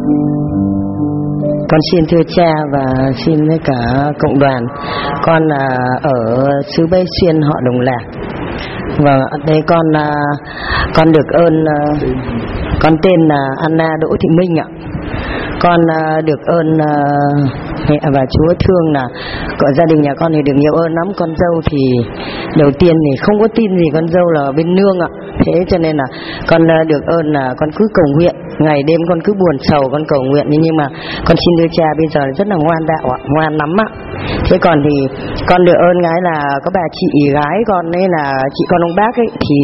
Con xin thưa cha và xin với cả cộng đoàn. Con là ở xứ Bái Xuyên họ Đồng Lạc. Và đây con được ơn, con tên là Anna Đỗ Thị Minh ạ. Con được ơn mẹ và Chúa thương là gia đình nhà con thì được nhiều ơn lắm. Con dâu thì đầu tiên thì không có tin gì con dâu là bên nương ạ. Thế cho nên là con được ơn là con cứ cầu nguyện, ngày đêm con cứ buồn sầu con cầu nguyện, nhưng mà con xin thưa cha bây giờ rất là ngoan đạo ạ, ngoan lắm ạ. Thế còn thì con được ơn gái là có bà chị gái con ấy là chị con ông bác ấy thì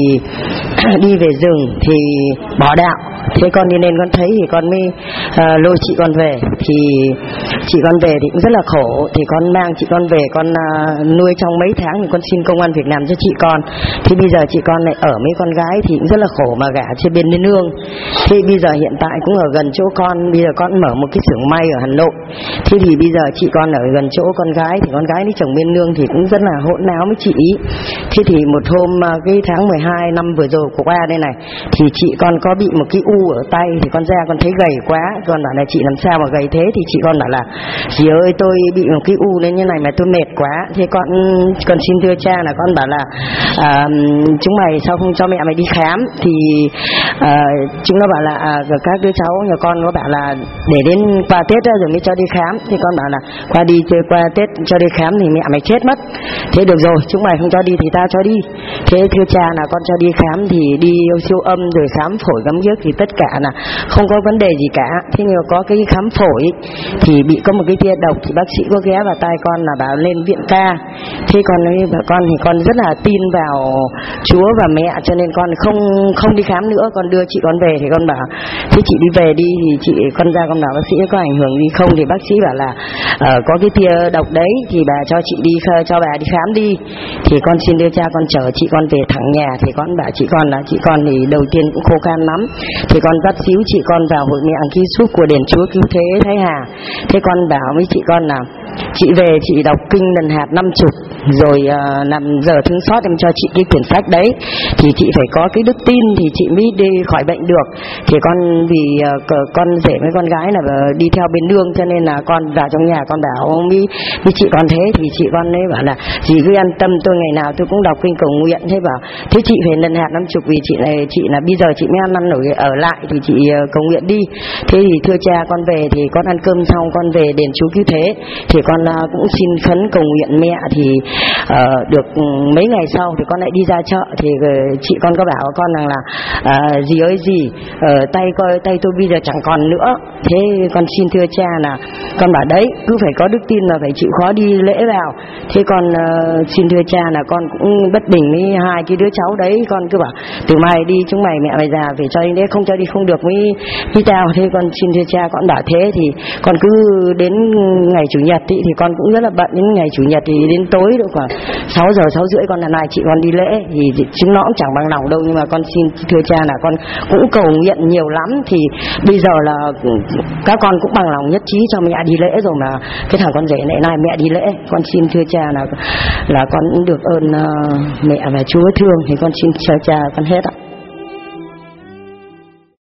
đi về rừng thì bỏ đạo. Thế con đi lên con thấy thì con mới lôi chị con về. Thì chị con về thì cũng rất là khổ. Thì con mang chị con về, con nuôi trong mấy tháng thì con xin công ăn việc làm cho chị con. Thì bây giờ chị con lại ở mấy con gái thì cũng rất là khổ mà gả trên bên nương. Thì bây giờ hiện tại cũng ở gần chỗ con. Bây giờ con mở một cái xưởng may ở Hà Nội. Thế thì bây giờ chị con ở gần chỗ con gái thì con gái đi chồng bên nương thì cũng rất là hỗn láo với chị ý. Thế thì một hôm cái tháng 12 năm vừa rồi của qua đây này thì chị con có bị một cái u ở tay. Thì con ra con thấy gầy quá, con bảo là chị làm sao mà gầy thế. Thì chị con bảo là dì ơi tôi bị một cái u lên như này mà tôi mệt quá. Thế con xin thưa cha là con bảo là chúng mày sao không cho mẹ mày đi khám. Thì chúng nó bảo là các đứa cháu nhà con nó bảo là để đến qua Tết rồi mới cho đi khám. Thì con bảo là qua Tết cho đi khám thì mẹ mày chết mất. Thế được rồi, chúng mày không cho đi thì ta cho đi. Thế thưa cha là con cho đi khám thì đi siêu âm rồi khám phổi khám giếc thì tất cả là không có vấn đề gì cả. Thế nhưng mà có cái khám phổi thì bị có một cái tia độc thì bác sĩ có ghé vào tai con là bảo lên viện ca. Thế con thì con rất là tin vào Chúa và mẹ cho nên con không đi khám nữa, con đưa chị con về. Thì con bảo thế chị đi về đi thì con ra con bảo bác sĩ có ảnh hưởng gì không. Thì bác sĩ bảo là có cái tia độc đấy thì bà cho bà đi khám đi. Thì con xin đưa cha con chở chị con về thẳng nhà. Thì con bảo chị con thì đầu tiên cũng khô khan lắm. Thì con dắt xíu chị con vào hội mẹ ký súp của đền Chúa Cứu Thế Thái Hà. Thế con bảo với chị con là chị về chị đọc kinh lần hạt 50 rồi làm giờ thương xót em cho chị cái quyển sách đấy. Thì chị phải có cái đức tin thì chị mới đi khỏi bệnh được. Thì con vì con rể với con gái là đi theo bên nương cho nên là con vào trong nhà con bảo với chị con thế. Thì chị con ấy bảo là dì cứ an tâm, tôi ngày nào tôi cũng đọc kinh cầu nguyện. Thế bảo thế chị phải lần hạt 50 vì chị là bây giờ chị mới ăn nổi ở lại thì chị cầu nguyện đi. Thế thì thưa cha con về thì con ăn cơm xong con về đền Chúa Cứu Thế thì con cũng xin khấn cầu nguyện mẹ. Thì được mấy ngày sau thì con lại đi ra chợ thì chị con có bảo con rằng là dì ơi dì tay tôi bây giờ chẳng còn nữa. Thế con xin thưa cha là con bảo đấy cứ phải có đức tin là phải chịu khó đi lễ vào. Thế con xin thưa cha là con cũng bất bình với hai cái đứa cháu đấy. Con cứ bảo từ mai đi chúng mày mẹ mày già phải cho đi đấy, không cho đi không được với tao. Thế con xin thưa cha con bảo thế thì con cứ đến ngày chủ nhật thì con cũng rất là bận. Đến ngày chủ nhật thì đến tối độ khoảng 6 giờ 6 rưỡi con là này chị con đi lễ thì chúng nó cũng chẳng bằng lòng đâu. Nhưng mà con xin thưa cha là con cũng cầu nguyện nhiều lắm. Thì bây giờ là các con cũng bằng lòng nhất trí cho mẹ đi lễ rồi mà cái thằng con rể này mẹ đi lễ. Con xin thưa cha là con cũng được ơn mẹ và Chúa thương. Thì con xin thưa cha con hết ạ.